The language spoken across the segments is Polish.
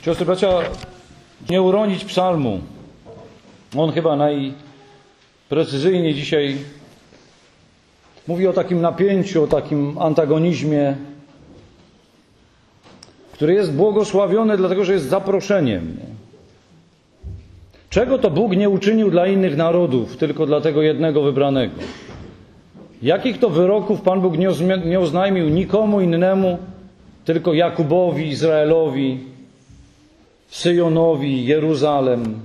Siostry, bracia, nie uronić psalmu. On chyba najprecyzyjniej dzisiaj mówi o takim napięciu, o takim antagonizmie, który jest błogosławiony, dlatego że jest zaproszeniem. Czego to Bóg nie uczynił dla innych narodów, tylko dla tego jednego wybranego? Jakich to wyroków Pan Bóg nie oznajmił nikomu innemu, tylko Jakubowi, Izraelowi, Syjonowi, Jeruzalem?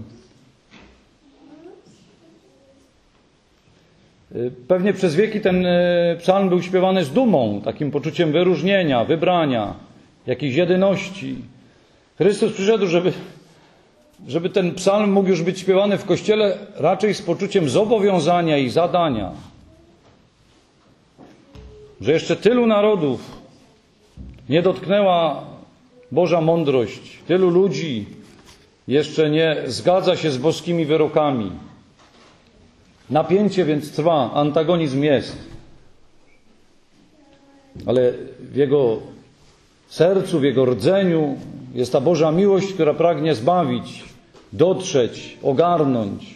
Pewnie przez wieki ten psalm był śpiewany z dumą, takim poczuciem wyróżnienia, wybrania, jakiejś jedyności. Chrystus przyszedł, żeby ten psalm mógł już być śpiewany w Kościele raczej z poczuciem zobowiązania i zadania. Że jeszcze tylu narodów nie dotknęła Boża mądrość, tylu ludzi jeszcze nie zgadza się z boskimi wyrokami. Napięcie więc trwa, antagonizm jest. Ale w jego sercu, w jego rdzeniu jest ta Boża miłość, która pragnie zbawić, dotrzeć, ogarnąć.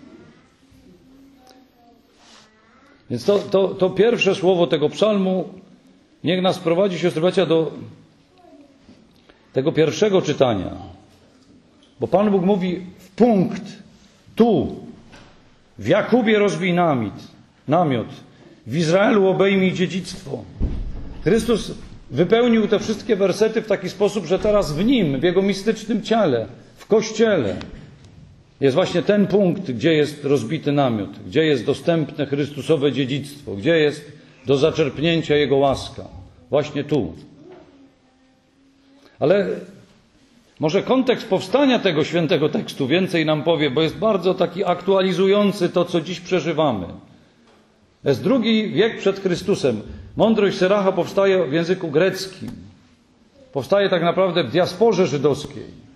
Więc to pierwsze słowo tego psalmu niech nas prowadzi, siostry bracia, do tego pierwszego czytania. Bo Pan Bóg mówi w punkt, tu, w Jakubie rozbij namiot, w Izraelu obejmij dziedzictwo. Chrystus wypełnił te wszystkie wersety w taki sposób, że teraz w Nim, w Jego mistycznym ciele, w Kościele jest właśnie ten punkt, gdzie jest rozbity namiot, gdzie jest dostępne Chrystusowe dziedzictwo, gdzie jest do zaczerpnięcia Jego łaska. Właśnie tu. Ale może kontekst powstania tego świętego tekstu więcej nam powie, bo jest bardzo taki aktualizujący to, co dziś przeżywamy. Jest II wiek przed Chrystusem. Mądrość Syracha powstaje w języku greckim. Powstaje tak naprawdę w diasporze żydowskiej.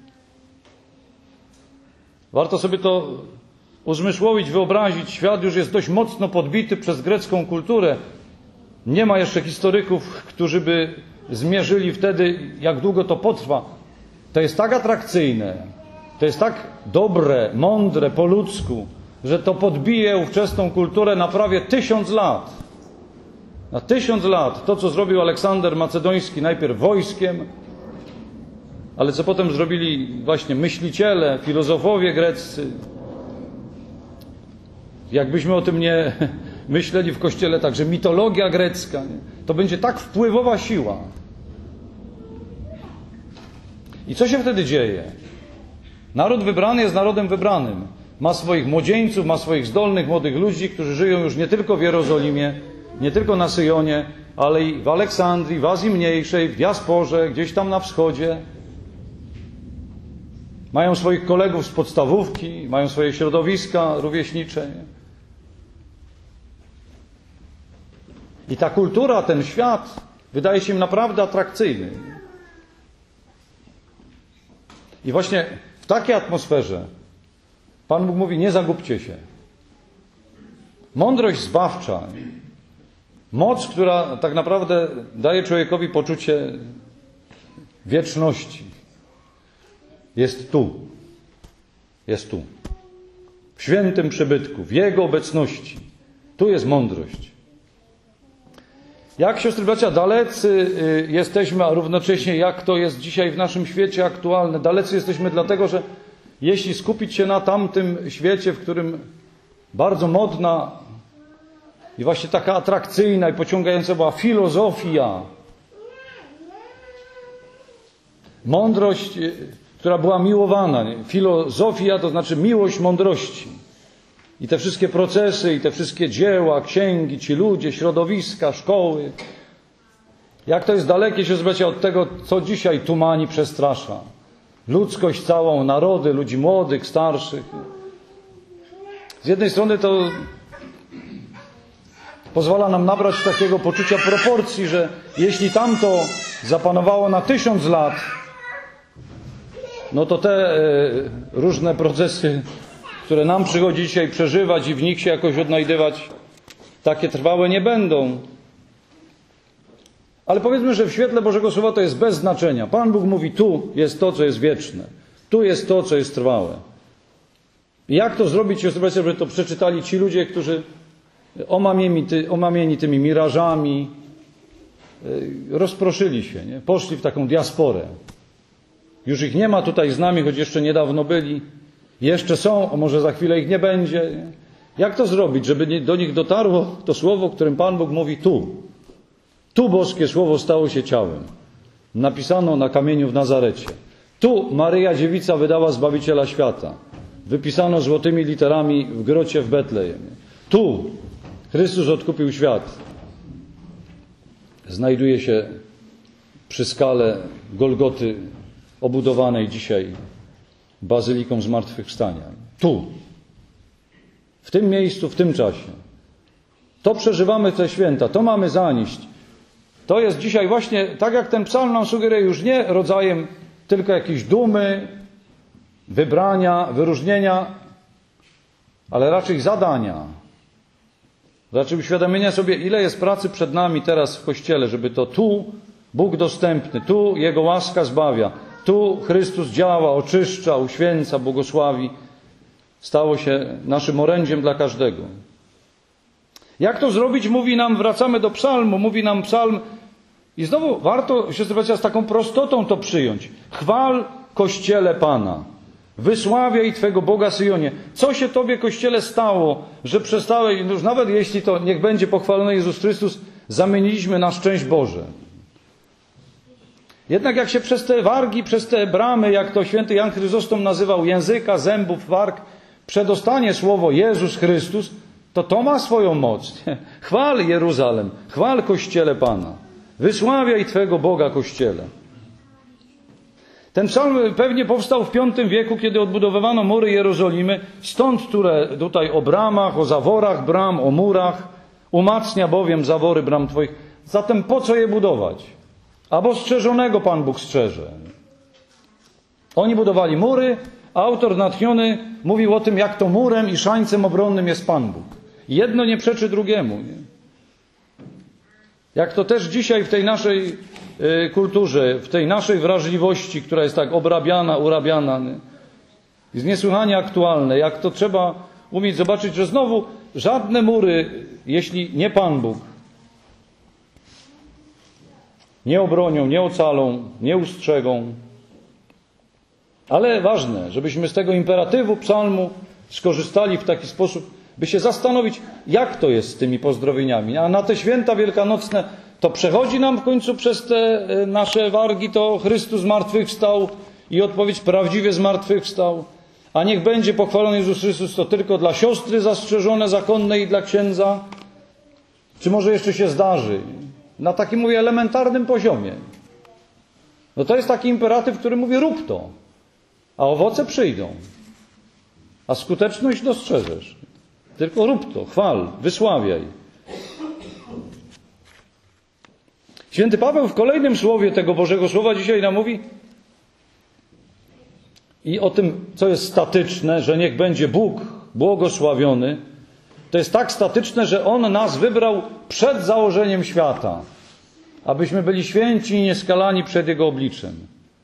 Warto sobie to uzmysłowić, wyobrazić. Świat już jest dość mocno podbity przez grecką kulturę. Nie ma jeszcze historyków, którzy by zmierzyli wtedy, jak długo to potrwa. To jest tak atrakcyjne, to jest tak dobre, mądre po ludzku, że to podbije ówczesną kulturę na prawie 1000 lat. Na 1000 lat. To, co zrobił Aleksander Macedoński, najpierw wojskiem, ale co potem zrobili właśnie myśliciele, filozofowie greccy. Jakbyśmy o tym nie myśleli w Kościele, także mitologia grecka. Nie? To będzie tak wpływowa siła. I co się wtedy dzieje? Naród wybrany jest narodem wybranym. Ma swoich młodzieńców, ma swoich zdolnych młodych ludzi, którzy żyją już nie tylko w Jerozolimie, nie tylko na Syjonie, ale i w Aleksandrii, w Azji Mniejszej, w diasporze, gdzieś tam na wschodzie. Mają swoich kolegów z podstawówki, mają swoje środowiska rówieśnicze. I ta kultura, ten świat wydaje się im naprawdę atrakcyjny. I właśnie w takiej atmosferze Pan Bóg mówi, nie zagubcie się. Mądrość zbawcza, moc, która tak naprawdę daje człowiekowi poczucie wieczności, jest tu. Jest tu. W świętym przybytku, w Jego obecności. Tu jest mądrość. Jak, siostry bracia, dalecy jesteśmy, a równocześnie jak to jest dzisiaj w naszym świecie aktualne. Dalecy jesteśmy dlatego, że jeśli skupić się na tamtym świecie, w którym bardzo modna i właśnie taka atrakcyjna i pociągająca była filozofia, mądrość, która była miłowana. Filozofia to znaczy miłość mądrości. I te wszystkie procesy, i te wszystkie dzieła, księgi, ci ludzie, środowiska, szkoły. Jak to jest dalekie, siostry bracia, od tego, co dzisiaj tumani, przestrasza. Ludzkość całą, narody, ludzi młodych, starszych. Z jednej strony to pozwala nam nabrać takiego poczucia proporcji, że jeśli tamto zapanowało na 1000 lat, no to te różne procesy, które nam przychodzi dzisiaj przeżywać i w nich się jakoś odnajdywać, takie trwałe nie będą. Ale powiedzmy, że w świetle Bożego Słowa to jest bez znaczenia. Pan Bóg mówi, tu jest to, co jest wieczne. Tu jest to, co jest trwałe. Jak to zrobić, żeby to przeczytali ci ludzie, którzy omamieni tymi mirażami, rozproszyli się, nie? Poszli w taką diasporę. Już ich nie ma tutaj z nami, choć jeszcze niedawno byli. Jeszcze są, a może za chwilę ich nie będzie. Nie? Jak to zrobić, żeby do nich dotarło to słowo, którym Pan Bóg mówi tu? Tu boskie słowo stało się ciałem. Napisano na kamieniu w Nazarecie. Tu Maryja Dziewica wydała Zbawiciela świata. Wypisano złotymi literami w grocie w Betlejemie. Tu Chrystus odkupił świat. Znajduje się przy skale Golgoty, obudowanej dzisiaj bazyliką zmartwychwstania. Tu. W tym miejscu, w tym czasie. To przeżywamy te święta, to mamy zanieść. To jest dzisiaj właśnie, tak jak ten psalm nam sugeruje, już nie rodzajem tylko jakiejś dumy, wybrania, wyróżnienia, ale raczej zadania. Raczej uświadomienia sobie, ile jest pracy przed nami teraz w Kościele, żeby to tu Bóg dostępny, tu Jego łaska zbawia, tu Chrystus działa, oczyszcza, uświęca, błogosławi, stało się naszym orędziem dla każdego. Jak to zrobić? Mówi nam, wracamy do psalmu, mówi nam psalm i znowu warto, siostry bracia, z taką prostotą to przyjąć. Chwal Kościele Pana. Wysławiaj Twego Boga Syjonie. Co się Tobie, Kościele, stało, że przestałeś, już nawet jeśli to niech będzie pochwalony Jezus Chrystus, zamieniliśmy na szczęść Boże. Jednak jak się przez te wargi, przez te bramy, jak to święty Jan Chryzostom nazywał, języka, zębów, warg, przedostanie słowo Jezus Chrystus, to ma swoją moc. Chwal Jeruzalem, chwal Kościele Pana. Wysławiaj Twego Boga, Kościele. Ten psalm pewnie powstał w V wieku, kiedy odbudowywano mury Jerozolimy. Stąd tutaj o bramach, o zaworach bram, o murach. Umacnia bowiem zawory bram Twoich. Zatem po co je budować? Albo strzeżonego Pan Bóg strzeże. Oni budowali mury, a autor natchniony mówił o tym, jak to murem i szańcem obronnym jest Pan Bóg. Jedno nie przeczy drugiemu. Nie? Jak to też dzisiaj w tej naszej kulturze, w tej naszej wrażliwości, która jest tak obrabiana, urabiana, nie? Jest niesłychanie aktualne. Jak to trzeba umieć zobaczyć, że znowu żadne mury, jeśli nie Pan Bóg, nie obronią, nie ocalą, nie ustrzegą. Ale ważne, żebyśmy z tego imperatywu psalmu skorzystali w taki sposób, by się zastanowić, jak to jest z tymi pozdrowieniami. A na te święta wielkanocne to przechodzi nam w końcu przez te nasze wargi, to Chrystus zmartwychwstał i odpowiedź prawdziwie zmartwychwstał. A niech będzie pochwalony Jezus Chrystus, to tylko dla siostry zastrzeżone, zakonnej i dla księdza. Czy może jeszcze się zdarzy? Na takim, mówię, elementarnym poziomie. No to jest taki imperatyw, który mówi, rób to. A owoce przyjdą. A skuteczność dostrzeżesz. Tylko rób to, chwal, wysławiaj. Święty Paweł w kolejnym słowie tego Bożego Słowa dzisiaj nam mówi i o tym, co jest statyczne, że niech będzie Bóg błogosławiony. To jest tak statyczne, że On nas wybrał przed założeniem świata, abyśmy byli święci i nieskalani przed Jego obliczem.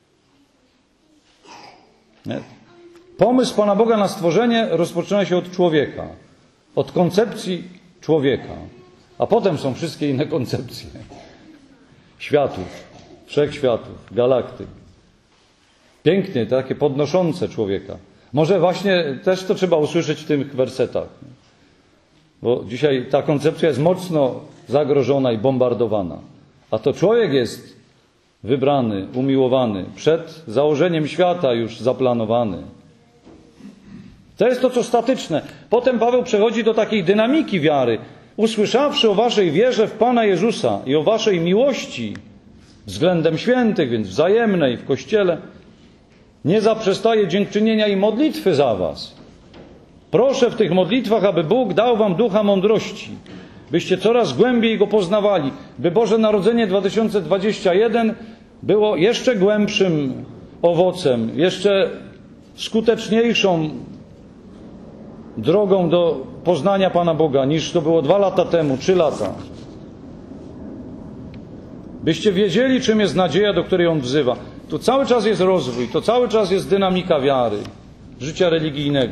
Nie? Pomysł Pana Boga na stworzenie rozpoczyna się od człowieka, od koncepcji człowieka, a potem są wszystkie inne koncepcje. Światów, wszechświatów, galaktyk. Pięknie, takie podnoszące człowieka. Może właśnie też to trzeba usłyszeć w tych wersetach. Bo dzisiaj ta koncepcja jest mocno zagrożona i bombardowana. A to człowiek jest wybrany, umiłowany, przed założeniem świata już zaplanowany. To jest to, co statyczne. Potem Paweł przechodzi do takiej dynamiki wiary. Usłyszawszy o waszej wierze w Pana Jezusa i o waszej miłości względem świętych, więc wzajemnej w Kościele, nie zaprzestaje dziękczynienia i modlitwy za was. Proszę w tych modlitwach, aby Bóg dał wam ducha mądrości, byście coraz głębiej Go poznawali, by Boże Narodzenie 2021 było jeszcze głębszym owocem, jeszcze skuteczniejszą drogą do poznania Pana Boga, niż to było 2 lata temu, 3 lata. byście wiedzieli, czym jest nadzieja, do której on wzywa. Tu cały czas jest rozwój, to cały czas jest dynamika wiary, życia religijnego.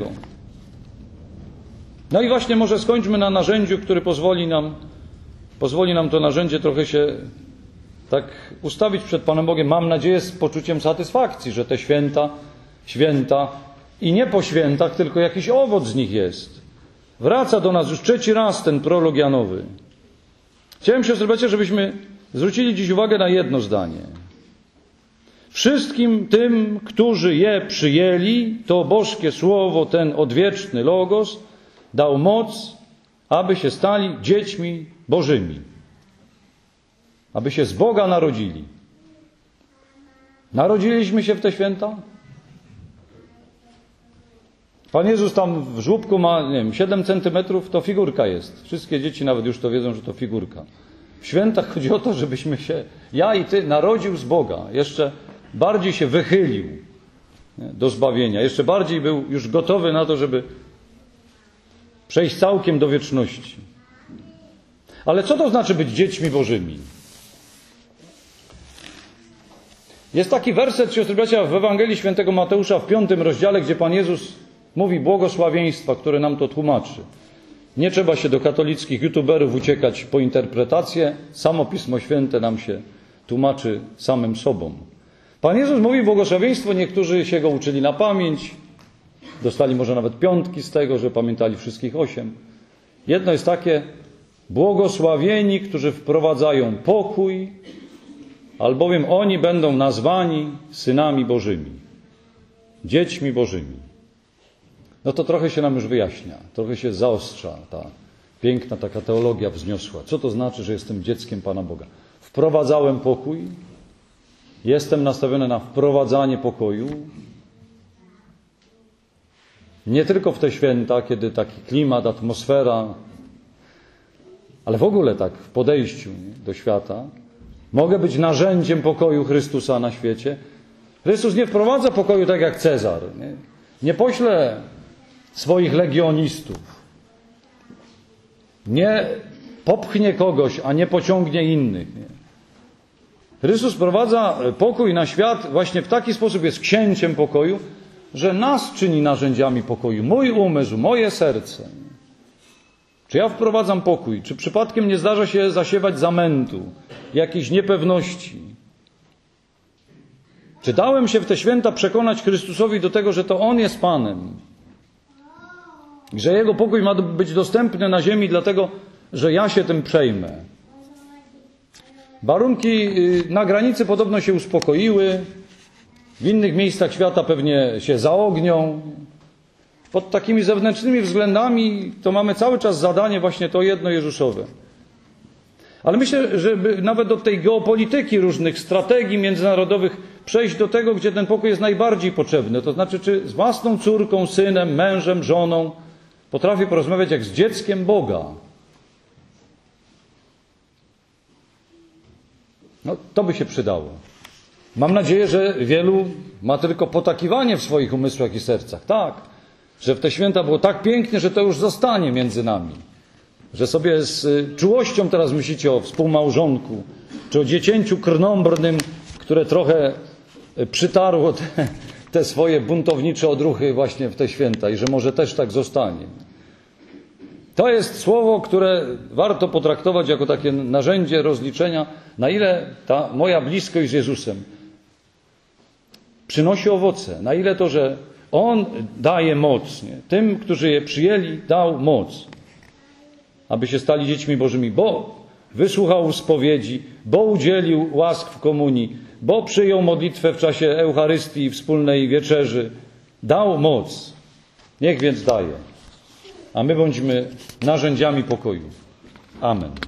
No i właśnie może skończmy na narzędziu, który pozwoli nam to narzędzie trochę się tak ustawić przed Panem Bogiem. Mam nadzieję z poczuciem satysfakcji, że te święta i nie po świętach, tylko jakiś owoc z nich jest. Wraca do nas już trzeci raz ten prolog Janowy. Chciałem, siostry bracia, żebyśmy zwrócili dziś uwagę na jedno zdanie. Wszystkim tym, którzy je przyjęli, to boskie słowo, ten odwieczny Logos, dał moc, aby się stali dziećmi Bożymi. Aby się z Boga narodzili. Narodziliśmy się w te święta? Pan Jezus tam w żłóbku ma, 7 centymetrów, to figurka jest. Wszystkie dzieci nawet już to wiedzą, że to figurka. W świętach chodzi o to, żebyśmy się, ja i ty, narodził z Boga. Jeszcze bardziej się wychylił do zbawienia. Jeszcze bardziej był już gotowy na to, żeby przejść całkiem do wieczności. Ale co to znaczy być dziećmi Bożymi? Jest taki werset, siostry bracia, w Ewangelii Świętego Mateusza w 5 rozdziale, gdzie Pan Jezus mówi błogosławieństwa, które nam to tłumaczy. Nie trzeba się do katolickich youtuberów uciekać po interpretację. Samo Pismo Święte nam się tłumaczy samym sobą. Pan Jezus mówi błogosławieństwo, niektórzy się go uczyli na pamięć. Dostali może nawet 5 z tego, że pamiętali wszystkich 8. Jedno jest takie: błogosławieni, którzy wprowadzają pokój, albowiem oni będą nazwani synami Bożymi, dziećmi Bożymi. No to trochę się nam już wyjaśnia, trochę się zaostrza ta piękna taka teologia wzniosła. Co to znaczy, że jestem dzieckiem Pana Boga? Wprowadzałem pokój, jestem nastawiony na wprowadzanie pokoju. Nie tylko w te święta, kiedy taki klimat, atmosfera, ale w ogóle tak w podejściu do świata. Mogę być narzędziem pokoju Chrystusa na świecie. Chrystus nie wprowadza pokoju tak jak Cezar. Nie pośle swoich legionistów. Nie popchnie kogoś, a nie pociągnie innych. Chrystus wprowadza pokój na świat właśnie w taki sposób, jest księciem pokoju, że nas czyni narzędziami pokoju. Mój umysł, moje serce. Czy ja wprowadzam pokój? Czy przypadkiem nie zdarza się zasiewać zamętu, jakiejś niepewności? Czy dałem się w te święta przekonać Chrystusowi do tego, że to On jest Panem? I że Jego pokój ma być dostępny na ziemi dlatego, że ja się tym przejmę. Warunki na granicy podobno się uspokoiły. W innych miejscach świata pewnie się zaognią. Pod takimi zewnętrznymi względami to mamy cały czas zadanie właśnie to jedno Jezusowe. Ale myślę, żeby nawet od tej geopolityki różnych strategii międzynarodowych przejść do tego, gdzie ten pokój jest najbardziej potrzebny. To znaczy, czy z własną córką, synem, mężem, żoną potrafię porozmawiać jak z dzieckiem Boga. No, to by się przydało. Mam nadzieję, że wielu ma tylko potakiwanie w swoich umysłach i sercach. Tak, że w te święta było tak pięknie, że to już zostanie między nami. Że sobie z czułością teraz myślicie o współmałżonku, czy o dziecięciu krnąbrnym, które trochę przytarło te swoje buntownicze odruchy właśnie w te święta i że może też tak zostanie. To jest słowo, które warto potraktować jako takie narzędzie rozliczenia, na ile ta moja bliskość z Jezusem przynosi owoce, na ile to, że On daje moc. Nie? Tym, którzy je przyjęli, dał moc, aby się stali dziećmi Bożymi, bo wysłuchał spowiedzi, bo udzielił łask w komunii, bo przyjął modlitwę w czasie Eucharystii i wspólnej wieczerzy. Dał moc. Niech więc daje. A my bądźmy narzędziami pokoju. Amen.